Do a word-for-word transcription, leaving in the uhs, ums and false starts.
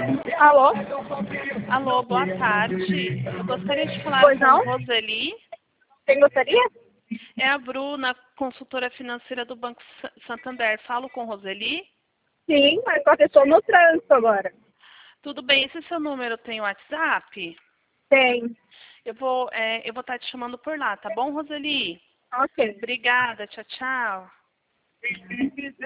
Alô? Alô, boa tarde. Eu gostaria de falar Pois com não? Roseli. Quem gostaria? É a Bruna, consultora financeira do Banco Sa- Santander. Falo com Roseli? Sim, mas só que eu estou no trânsito agora. Tudo bem, esse seu número tem WhatsApp? Tem. Eu vou é, eu vou estar te chamando por lá, tá bom, Roseli? Ok. Obrigada, tchau, tchau.